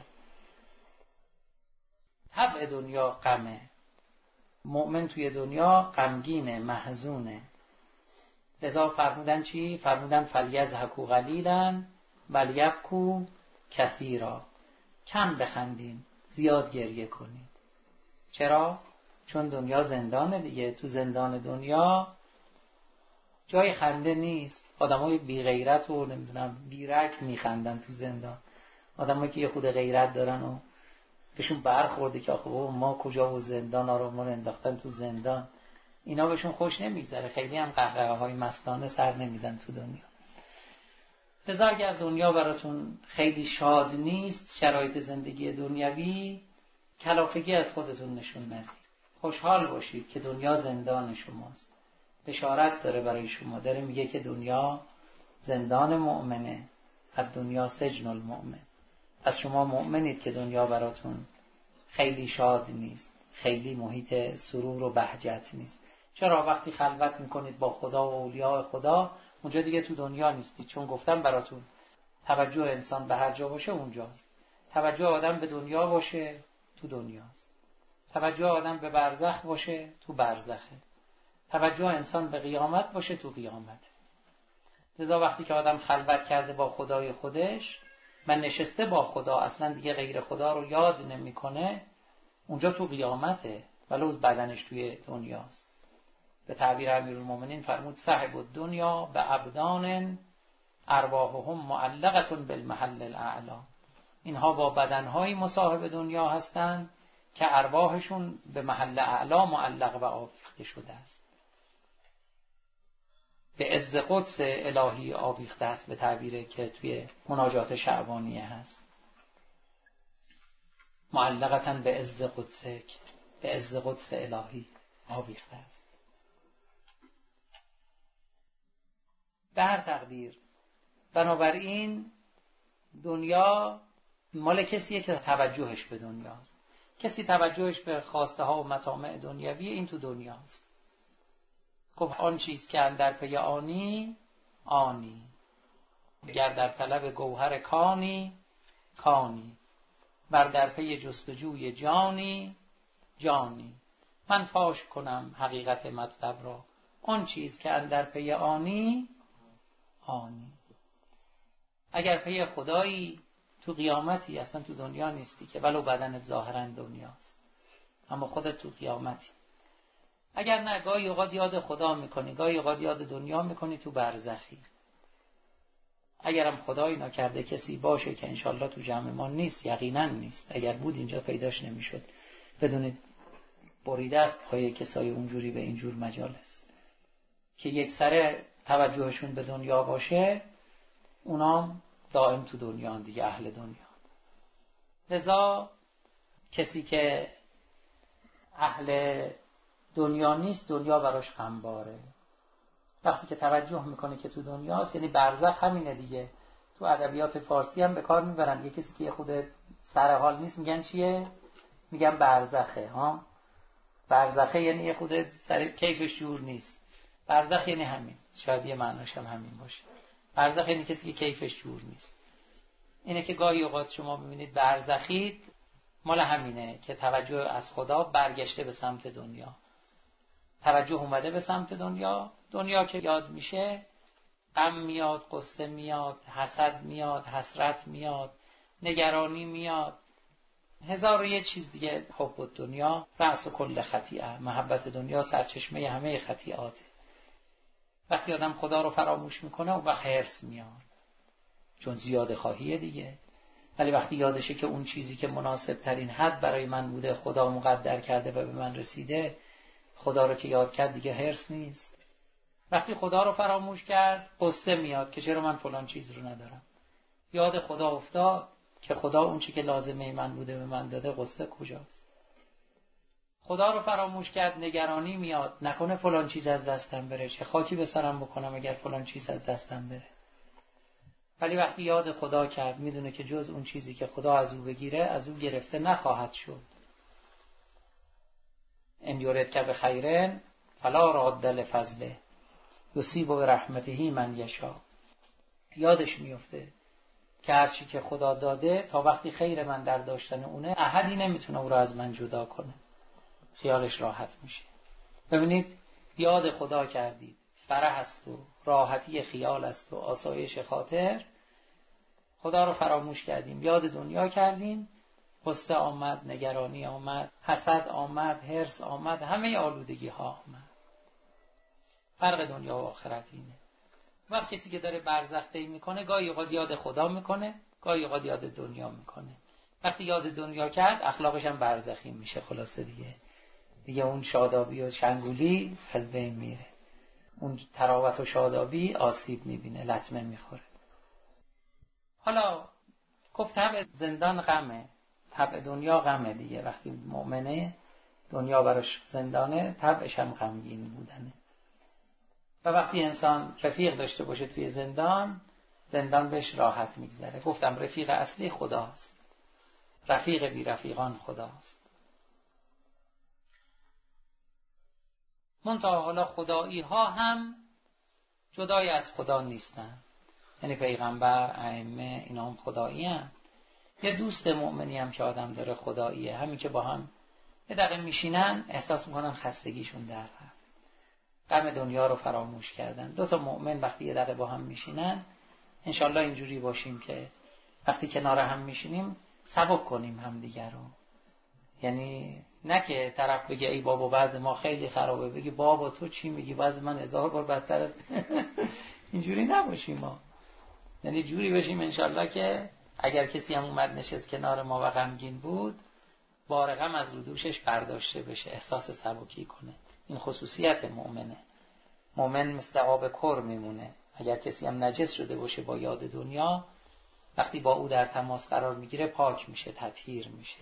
طبع دنیا غمه. مؤمن توی دنیا غمگینه، محزونه. لذا فرمودن چی؟ فرمودن فلیضحکوا قلیلا ولیبکوا کثیرا. کم بخندین، زیاد گریه کنید. چرا؟ چون دنیا زندانه دیگه. تو زندان دنیا جای خنده نیست. آدمای بی غیرت و نمیدونم بیرک میخندن تو زندان. آدمایی که یه خود غیرت دارن و بهشون برخورده که آخه ما کجا و زندان ها رو ما انداختن تو زندان، اینا بهشون خوش نمیگذره. خیلی هم قهقه های مستانه سر نمیدن تو دنیا. لذا اگر دنیا براتون خیلی شاد نیست، شرایط زندگی دنیوی، کلافگی از خودتون نشون ندید. خوشحال باشید که دنیا زندان شماست. بشارت داره برای شما، داره میگه که دنیا زندان مؤمنه، از دنیا سجن المؤمن. از شما مؤمنید که دنیا براتون خیلی شاد نیست، خیلی محیط سرور و بهجت نیست. چرا؟ وقتی خلوت میکنید با خدا و اولیاء خدا، اونجا دیگه تو دنیا نیستید. چون گفتم براتون توجه انسان به هر جا باشه اونجاست. توجه آدم به دنیا باشه تو دنیاست. توجه آدم به برزخ باشه تو برزخه. توجه انسان به قیامت باشه تو قیامت. لذا وقتی که آدم خلوت کرده با خدای خودش، من نشسته با خدا، اصلا دیگه غیر خدا رو یاد نمیکنه، اونجا تو قیامته، ولو بدنش توی دنیاست. به تعبیر امیرالمومنین فرمود صاحب الدنیا به ابدان ارواحهم معلقه بالمحل الاعلی. اینها با بدنهای مصاحب دنیا هستند که ارواحشون به محل اعلا معلق و آویخته شده است، به عز قدس الهی آویخته است، به تعبیری که توی مناجات شعبانیه هست. معلقتاً به عز قدسک، به عز قدس الهی آویخته است. به هر تقدیر، بنابراین دنیا مال کسیه که توجهش به دنیاست. کسی توجهش به خواسته ها و مطامع دنیوی، این تو دنیاست. گفت آن چیز که اندر پی آنی آنی، گر در طلب گوهر کانی کانی، بر در پی جستجوی جانی جانی. من فاش کنم حقیقت مطلب را، آن چیز که اندر پی آنی آنی. اگر پی خدایی تو قیامتی، اصلا تو دنیا نیستی که، ولو بدنت ظاهرا دنیاست اما خودت تو قیامتی. اگر نه، گاهی اوقات یاد خدا میکنی، گاهی اوقات یاد دنیا میکنی، تو برزخی. اگرم خدایی نکرده کسی باشه که انشالله تو جمع ما نیست، یقینا نیست، اگر بود اینجا پیداش نمیشد، بدونید بریده است پای کسای اونجوری به اینجور مجالس که یک سره توجهشون به دنیا باشه، اونام دائم تو دنیا دیگه، اهل دنیا. لذا کسی که اهل دنیا نیست، دنیا براش غمباره. وقتی که توجه میکنه که تو دنیاست، یعنی برزخ همینه دیگه. تو ادبیات فارسی هم به کار میبرن، یه کسی که خود سر حال نیست میگن چیه؟ میگن برزخه. ها، برزخه یعنی یه خود سر کیفش جور نیست. برزخ یعنی همین، شاید یه معناش هم همین باشه. برزخ یعنی کسی که کیفش جور نیست. اینه که گاهی اوقات شما ببینید برزخید، مال همینه که توجه از خدا برگشته به سمت دنیا. توجه اومده به سمت دنیا. دنیا که یاد میشه، غم میاد، قصه میاد، حسد میاد، حسرت میاد، نگرانی میاد، هزار و یک چیز دیگه. حب دنیا رأس کل خطیئه، محبت دنیا سرچشمه همه خطیئاته. وقتی آدم خدا رو فراموش میکنه، اون وقت حرص میاد، چون زیاده خواهیه دیگه. ولی وقتی یادشه که اون چیزی که مناسب ترین حد برای من بوده خدا مقدر کرده و به من رسیده، خدا رو که یاد کرد دیگه حرص نیست. وقتی خدا رو فراموش کرد، قصه میاد که چرا من فلان چیز رو ندارم. یاد خدا افتاد که خدا اون چی که لازمه من بوده به من داده، قصه کجاست؟ خدا رو فراموش کرد، نگرانی میاد، نکنه فلان چیز از دستم بره، چه خاکی به سرم بکنم اگر فلان چیز از دستم بره. ولی وقتی یاد خدا کرد میدونه که جز اون چیزی که خدا از او بگیره از او گرفته نخواهد شد. ان یردک بخیر فلا راد لفضله یصیب برحمته من یشاء. یادش میفته که هرچی که خدا داده تا وقتی خیر من در داشتن اونه، احدی نمیتونه او را از من جدا کنه. خیالش راحت میشه. ببینید یاد خدا کردید، فرح است و راحتی خیال است و آسایش خاطر. خدا رو فراموش کردیم، یاد دنیا کردیم، غصه آمد، نگرانی آمد، حسد آمد، حرص آمد، همه آلودگی ها آمد. فرق دنیا و آخرت اینه. وقت کسی که داره برزخ طی میکنه گاهی اوقات یاد خدا میکنه، گاهی اوقات یاد دنیا میکنه. وقتی یاد دنیا کرد اخلاقش هم برزخی میشه. خلاصه دیگه دیگه اون شادابی و شنگولی از بین میره، اون تراوت و شادابی آسیب میبینه، لطمه میخوره. حالا گفت طبع زندان غمه، طبع دنیا غمه دیگه. وقتی مؤمنه دنیا براش زندانه، طبعش هم غمگین بودنه. و وقتی انسان رفیق داشته باشه توی زندان، زندان بهش راحت میگذره. گفتم رفیق اصلی خداست، رفیق بی رفیقان خداست. منتها حالا خدایی ها هم جدای از خدا نیستن، یعنی پیغمبر، ائمه، اینا هم خدایی هم. یه دوست مؤمنی هم که آدم داره خداییه، همین که با هم یه دقیقه میشینن احساس میکنن خستگیشون در رفت، غم دنیا رو فراموش کردن. دو تا مؤمن وقتی یه دقیقه با هم میشینن، انشالله اینجوری باشیم که وقتی کنار هم میشینیم سبک کنیم هم دیگر رو. یعنی نه که طرف بگه ای بابا بعض ما خیلی خرابه، بگی بابا تو چی میگی، بعض من هزار بار بدتر است. اینجوری نباشیم ما. یعنی جوری باشیم انشالله که اگر کسی هم اومد نشست کنار ما و غمگین بود، بار غم از رو دوشش برداشته بشه، احساس سبکی کنه. این خصوصیت مؤمنه. مؤمن مثل آب کر میمونه. اگر کسی هم نجس شده باشه با یاد دنیا، وقتی با او در تماس قرار میگیره پاک میشه، تطهیر میشه،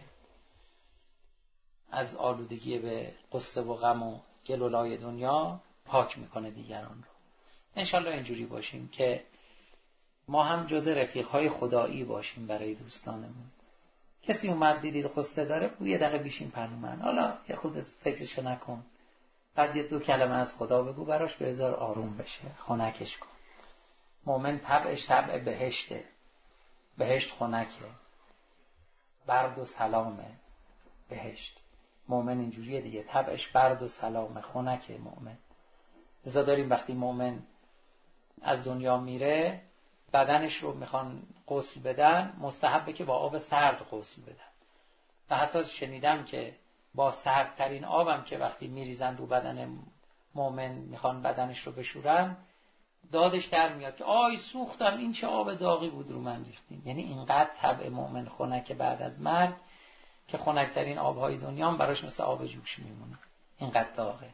از آلودگی به غصه و غم و گل و لای دنیا پاک میکنه دیگران رو. انشالله اینجوری باشیم که ما هم جز رفیقهای خدایی باشیم برای دوستانمون. کسی اومد دیدید غصه داره، یه دقیقه بیشین پهلو من، حالا یه خود فکرشو نکن، بعد یه دو کلمه از خدا بگو براش، بذار آروم بشه، خنکش کن. مؤمن طبعش طبع بهشته، بهشت خنکه، برد و سلامه. بهشت مؤمن اینجوریه دیگه، طبعش برد و سلامه، خنکه مؤمن. لذا داریم وقتی مؤمن از دنیا میره، بدنش رو میخوان غسل بدن، مستحبه که با آب سرد غسل بدن. و حتی شنیدم که با سردترین آبم که وقتی میریزن رو بدن مؤمن میخوان بدنش رو بشورن، دادش در میاد که آی سوختم، این چه آب داغی بود رو من ریختیم. یعنی اینقدر طبع مؤمن خنک بعد از مرگ که خنکترین آبهای دنیا هم براش مثل آب جوش میمونه، اینقدر داغه.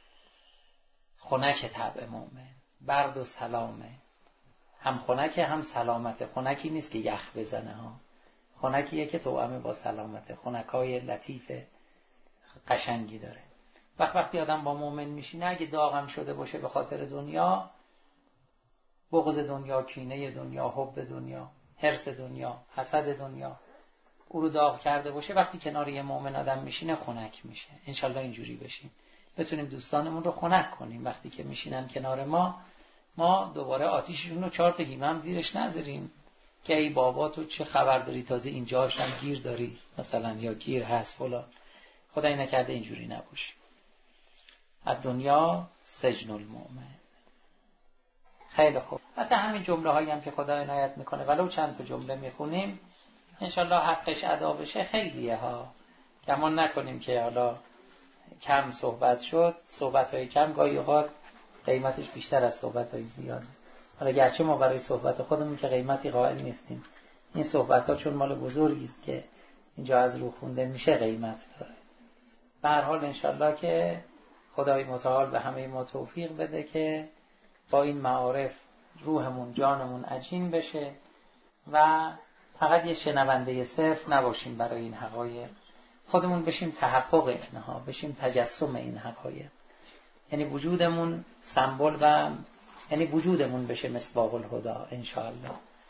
خنک طبع مؤمن، برد و سلامه، هم خنکه هم سلامته. خنکی نیست که یخ بزنه ها، خنکیه که توأمه با سلامته، خنکای لطیف قشنگی داره. وقت وقتی آدم با مؤمن میشینه، اگه داغم شده باشه به خاطر دنیا، بغض دنیا، کینه دنیا، حب دنیا، حرص دنیا، حسد دنیا او رو داغ کرده باشه، وقتی کنار یه مؤمن آدم میشینه خنک میشه. انشالله اینجوری بشیم، بتونیم دوستانمون رو خنک کنیم. وقتی که میشینن کنار ما، ما دوباره آتیششون رو چهار تا گیمه هم زیرش نذاریم که ای بابا تو چه خبر داری، تازه اینجاش هم گیر داری مثلا، یا گیر هست فلان. خدای نکرده اینجوری نباشیم. از دنیا سجن المؤمن. خیلی خوب. حتی همین جمله هایی هم که خدا عنایت میکنه، ولو چند تا جمله میخونیم انشالله حقش ادا بشه، خیلیه ها. گمان نکنیم که حالا کم صحبت شد. صحبت های کم گاهی اوقات قیمتش بیشتر از صحبت های زیاد. حالا گرچه ما برای صحبت خودمون که قیمتی قائل نیستیم، این صحبت ها چون مال بزرگی است که اینجا از رو خونده میشه قیمت داره. به هر حال انشالله که خدای متعال به همه ما توفیق بده که با این معارف روحمون جانمون عجین بشه و فقط یه شنونده صرف نباشیم برای این حقایق، خودمون بشیم تحقق اینها، بشیم تجسم این حقایق. یعنی وجودمون سمبل و یعنی وجودمون بشه مصباح الهدی انشاءالله.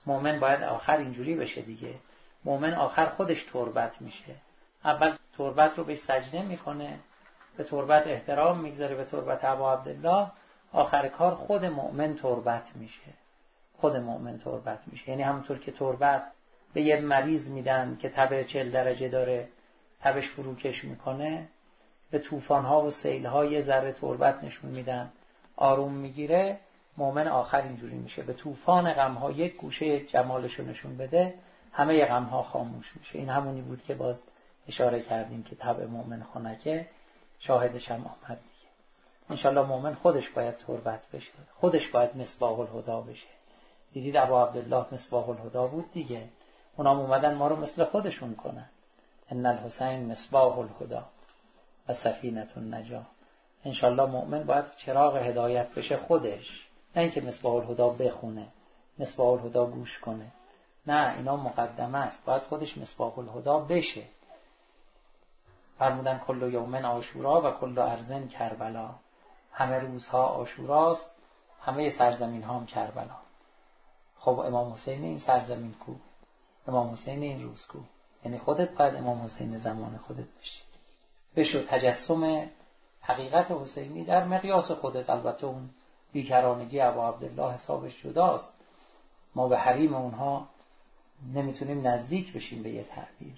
مؤمن باید آخر اینجوری بشه دیگه. مؤمن آخر خودش تربت میشه. اول تربت رو به سجده میکنه، به تربت احترام میگذاره، به تربت ابا عبدالله. آخر کار خود مؤمن تربت میشه. خود مؤمن تربت میشه. یعنی همونطور که تربت به یه مریض میدن که تب چهل درجه داره، تبش فروکش میکنه، به طوفان‌ها و سیل‌ها یه ذره تربت نشون میدن، آروم میگیره. مؤمن آخر اینجوری میشه، به طوفان غم‌ها یک گوشه جمالشو نشون بده، همه غم‌ها خاموش میشه. این همونی بود که باز اشاره کردیم که طبع مؤمن خنکه، شاهدش هم آمد دیگه. انشالله مؤمن خودش باید تربت بشه، خودش باید مصباح الهدی بشه. دیدید ابا عبدالله مصباح الهدی بود دیگه. اونام اومدن ما رو مثل خودشون کنن. ان الحسین مصباح الهدی و سفینة النجاة. انشالله مؤمن باید چراغ هدایت بشه خودش، نه اینکه مصباح الهدی بخونه، مصباح الهدی گوش کنه. نه، اینا مقدمه است. باید خودش مصباح الهدی بشه. فرمودن کل یوم عاشورا و کل ارض کربلا. همه روزها عاشوراست، همه سرزمین ها هم کربلا. خب امام حسین این سرزمین کو؟ امام حسین این روز کو؟ یعنی خودت باید امام حسین زمان خودت بشی. بشو تجسم حقیقت حسینی در مقیاس خودت. البته اون بیکرانگی ابا عبدالله حسابش جداست. ما به حریم اونها نمیتونیم نزدیک بشیم به یه تعبیر،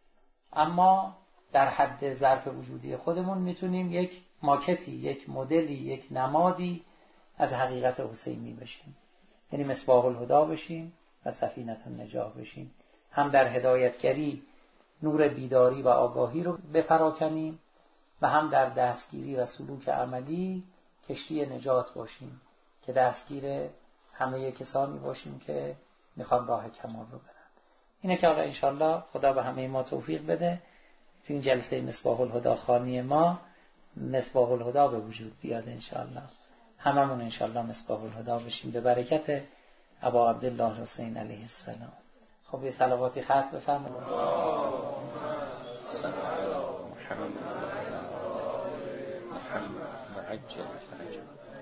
اما در حد ظرف وجودی خودمون میتونیم یک ماکتی، یک مدلی، یک نمادی از حقیقت حسینی بشیم. یعنی مصباح الهدی بشیم و سفینة النجاة بشیم. هم در هدایتگری نور بیداری و آگاهی رو بپراکنیم و هم در دستگیری و سلوک عملی کشتی نجات باشیم که دستگیر همه کسانی باشیم که میخوان راه کمال رو برن. اینه که حالا انشالله خدا به همه ما توفیق بده تو این جلسه مصباح الهدی خوانی ما مصباح الهدی به وجود بیاد انشالله. هممون انشالله مصباح الهدی بشیم به برکت ابا عبدالله حسین علیه السلام. خب یه صلواتی خط بفرمایید. محمد محمد عجل فرجه.